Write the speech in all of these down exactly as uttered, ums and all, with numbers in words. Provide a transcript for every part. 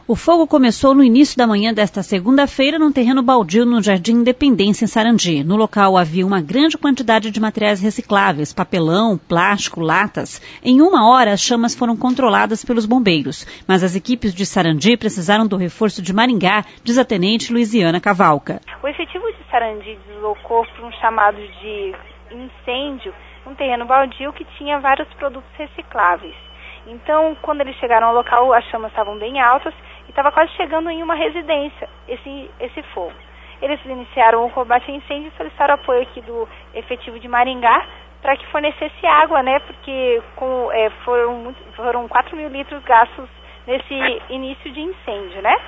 O fogo começou no início da manhã desta segunda-feira num terreno baldio no Jardim Independência, em Sarandi. No local havia uma grande quantidade de materiais recicláveis, papelão, plástico, latas. Em uma hora, as chamas foram controladas pelos bombeiros, mas as equipes de Sarandi precisaram do reforço de Maringá, diz a tenente Luiziana Cavalca. O efetivo de Sarandi deslocou para um chamado de incêndio, um terreno baldio que tinha vários produtos recicláveis. Então, quando eles chegaram ao local, as chamas estavam bem altas e estava quase chegando em uma residência, esse, esse fogo. Eles iniciaram o combate a incêndio e solicitaram apoio aqui do efetivo de Maringá para que fornecesse água, né? Porque com, é, foram, foram quatro mil litros gastos nesse início de incêndio, né?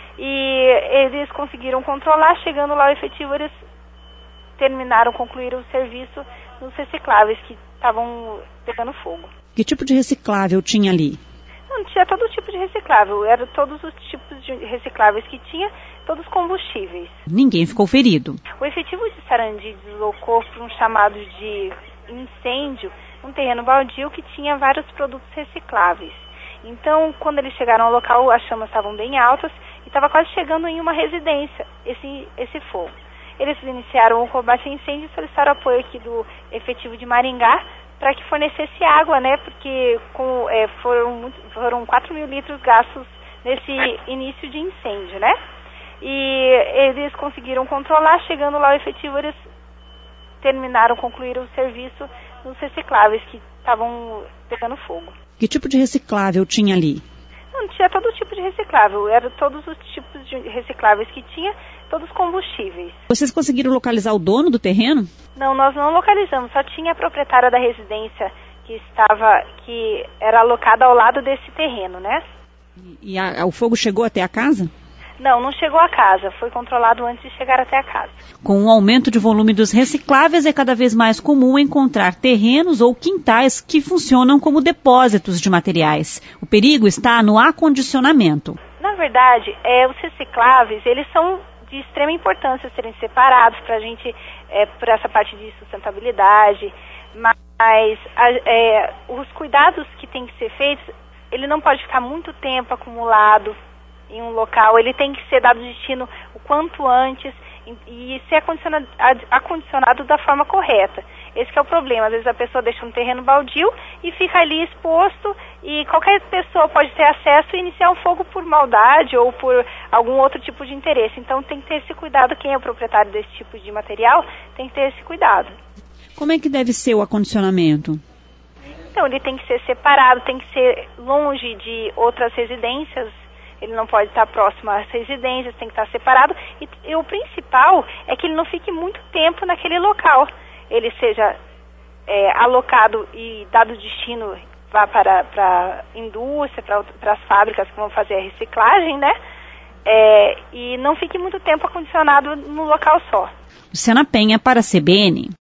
E eles conseguiram controlar, chegando lá o efetivo, eles terminaram, concluíram o serviço nos recicláveis que estavam pegando fogo. Que tipo de reciclável tinha ali? Não, tinha todo tipo de reciclável, eram todos os tipos de recicláveis que tinha, todos combustíveis. Ninguém ficou ferido. O efetivo de Sarandi deslocou para um chamado de incêndio, um terreno baldio que tinha vários produtos recicláveis. Então, quando eles chegaram ao local, as chamas estavam bem altas e estava quase chegando em uma residência, esse, esse fogo. Eles iniciaram o combate a incêndio e solicitaram apoio aqui do efetivo de Maringá para que fornecesse água, né? Porque com, é, foram, foram quatro mil litros gastos nesse início de incêndio, né? E eles conseguiram controlar, chegando lá o efetivo, eles terminaram, concluíram o serviço nos recicláveis que estavam pegando fogo. Que tipo de reciclável tinha ali? Não, tinha todo tipo de reciclável, eram todos os tipos de recicláveis que tinha, todos combustíveis. Vocês conseguiram localizar o dono do terreno? Não, nós não localizamos, só tinha a proprietária da residência que estava, que era alocada ao lado desse terreno, né? E a, o fogo chegou até a casa? Não, não chegou à casa, foi controlado antes de chegar até a casa. Com o aumento de volume dos recicláveis, é cada vez mais comum encontrar terrenos ou quintais que funcionam como depósitos de materiais. O perigo está no acondicionamento. Na verdade, é, os recicláveis, eles são de extrema importância serem separados para a gente, é, por essa parte de sustentabilidade, mas a, é, os cuidados que têm que ser feitos, ele não pode ficar muito tempo acumulado em um local, ele tem que ser dado destino o quanto antes e, e ser acondicionado, acondicionado da forma correta. Esse que é o problema, às vezes a pessoa deixa um terreno baldio e fica ali exposto e qualquer pessoa pode ter acesso e iniciar um fogo por maldade ou por algum outro tipo de interesse. Então tem que ter esse cuidado, quem é o proprietário desse tipo de material tem que ter esse cuidado. Como é que deve ser o acondicionamento? Então ele tem que ser separado, tem que ser longe de outras residências. Ele não pode estar próximo às residências, tem que estar separado. E, e o principal é que ele não fique muito tempo naquele local. Ele seja é, alocado e dado destino vá para a indústria, para as fábricas que vão fazer a reciclagem, né? É, e não fique muito tempo acondicionado no local só. Luciana Penha para a C B N.